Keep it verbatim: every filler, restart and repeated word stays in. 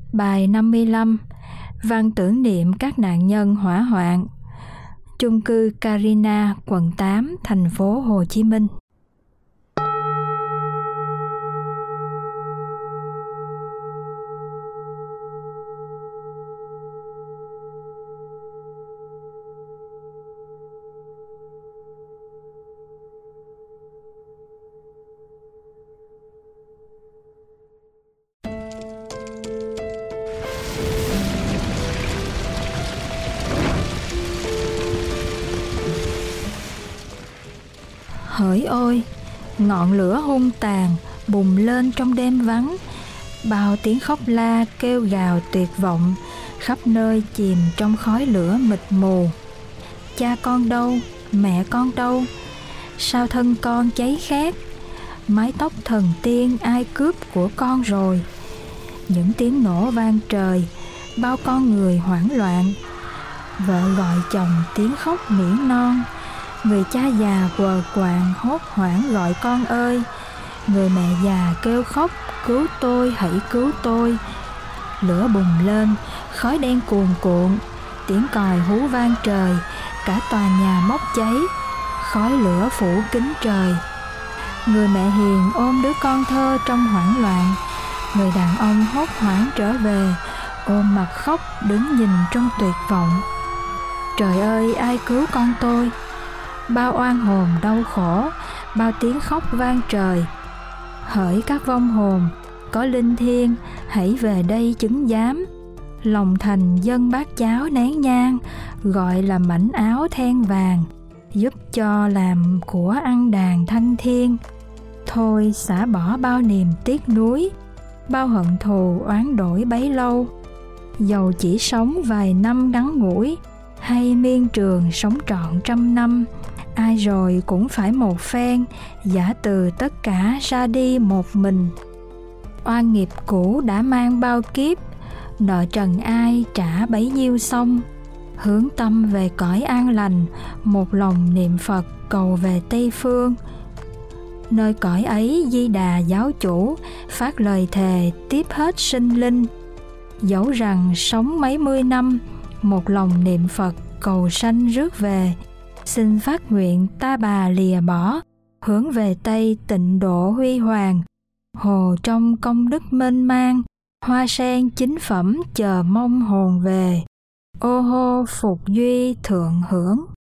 Bài năm mươi lăm. Văn tưởng niệm các nạn nhân hỏa hoạn. Chung cư Carina, quận tám, thành phố Hồ Chí Minh. Hỡi ôi, ngọn lửa hung tàn bùng lên trong đêm vắng, bao tiếng khóc la kêu gào tuyệt vọng, khắp nơi chìm trong khói lửa mịt mù. Cha con đâu, mẹ con đâu, sao thân con cháy khét? Mái tóc thần tiên ai cướp của con rồi? Những tiếng nổ vang trời, bao con người hoảng loạn. Vợ gọi chồng tiếng khóc nỉ non, người cha già quờ quạng hốt hoảng gọi con ơi. Người mẹ già kêu khóc cứu tôi, hãy cứu tôi. Lửa bùng lên, khói đen cuồn cuộn, tiếng còi hú vang trời, cả tòa nhà bốc cháy, khói lửa phủ kín trời. Người mẹ hiền ôm đứa con thơ trong hoảng loạn, người đàn ông hốt hoảng trở về, ôm mặt khóc đứng nhìn trong tuyệt vọng. Trời ơi, ai cứu con tôi? Bao oan hồn đau khổ, bao tiếng khóc vang trời. Hỡi các vong hồn, có linh thiêng, hãy về đây chứng giám. Lòng thành dâng bát cháo nén nhang, gọi là mảnh áo then vàng, giúp cho làm của ăn đàn thanh thiên. Thôi xả bỏ bao niềm tiếc nuối, bao hận thù oán đổi bấy lâu. Dầu chỉ sống vài năm ngắn ngủi, hay miên trường sống trọn trăm năm, ai rồi cũng phải một phen, giả từ tất cả ra đi một mình. Oan nghiệp cũ đã mang bao kiếp, nợ trần ai trả bấy nhiêu xong. Hướng tâm về cõi an lành, một lòng niệm Phật cầu về Tây Phương. Nơi cõi ấy Di Đà giáo chủ phát lời thề tiếp hết sinh linh. Dẫu rằng sống mấy mươi năm, một lòng niệm Phật cầu sanh rước về. Xin phát nguyện ta bà lìa bỏ, hướng về Tây tịnh độ huy hoàng. Hồ trong công đức mênh mang, hoa sen chính phẩm chờ mong hồn về. Ô hô phục duy thượng hưởng.